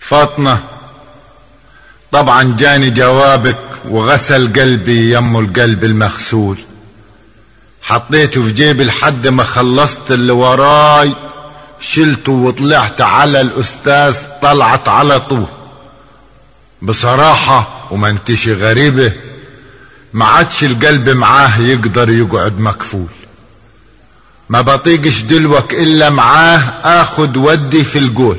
فاطمة، طبعا جاني جوابك وغسل قلبي يم القلب المغسول. حطيته في جيبي لحد ما خلصت اللي وراي، شلته وطلعت على الأستاذ طلعت على طول. بصراحة وما انتش غريبة، ما عادش القلب معاه يقدر يقعد مكفول. ما بطيقش دلوك إلا معاه آخد ودي في القول.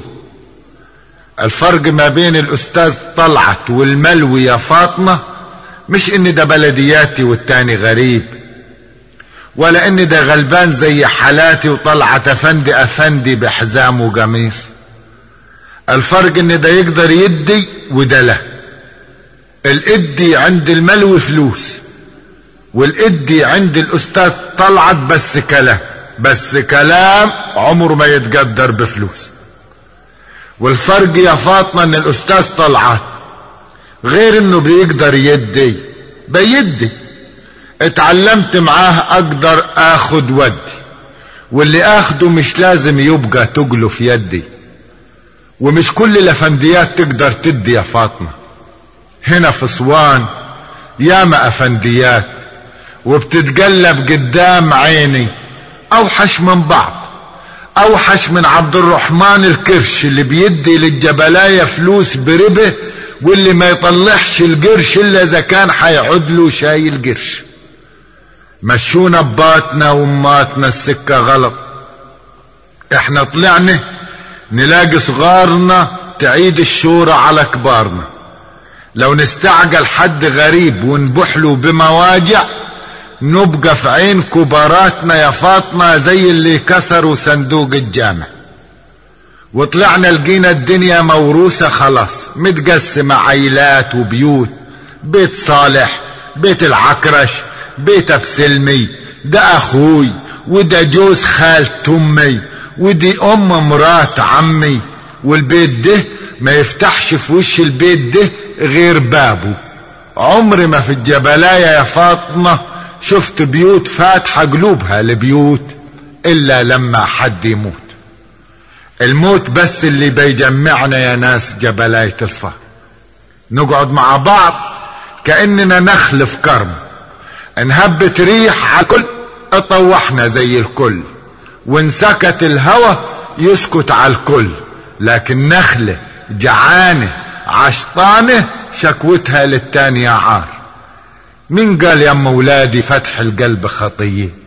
الفرق ما بين الأستاذ طلعت والملوي يا فاطمة مش إن ده بلدياتي والتاني غريب، ولا إن ده غلبان زي حالاتي وطلعت أفندي بحزام وقميص. الفرق إن ده يقدر يدي وده لا. الإدي عند الملوي فلوس، والإدي عند الأستاذ طلعت بس كلام عمره ما يتقدر بفلوس. والفرق يا فاطمة ان الأستاذ طلعت غير انه بيقدر بيدي. اتعلمت معاه اقدر اخد ودي، واللي اخده مش لازم يبقى تقله في يدي. ومش كل الافنديات تقدر تدي يا فاطمة. هنا في اسوان ياما افنديات وبتتقلب قدام عيني اوحش من بعض، اوحش من عبد الرحمن الكرش اللي بيدي للجبلاية فلوس بربه، واللي ما يطلعش القرش الا اذا كان حيعود له شايل قرش. مشونا بباتنا واماتنا السكة غلط. احنا طلعنا نلاقي صغارنا تعيد الشورى على كبارنا. لو نستعجل حد غريب ونبحله بمواجع نبقى في عين كباراتنا يا فاطمة زي اللي كسروا صندوق الجامع. وطلعنا لقينا الدنيا موروثة خلاص، متقسمة عيلات وبيوت. بيت صالح، بيت العكرش، بيت بسلمي، ده اخوي، وده جوز خالة امي، ودي مرات عمي. والبيت ده ما يفتحش في وش البيت ده غير بابه. عمري ما في الجبلاية يا فاطمة شفت بيوت فاتحة قلوبها لبيوت إلا لما حد يموت. الموت بس اللي بيجمعنا يا ناس جبلاية الفهر. نقعد مع بعض كأننا نخل في كرم، انهبت ريح على الكل اطوحنا زي الكل، وانسكت الهوى يسكت على الكل. لكن نخلة جعانة عشطانة شكوتها للتانية عار. مين قال يا ولادي فتح القلب خطيه؟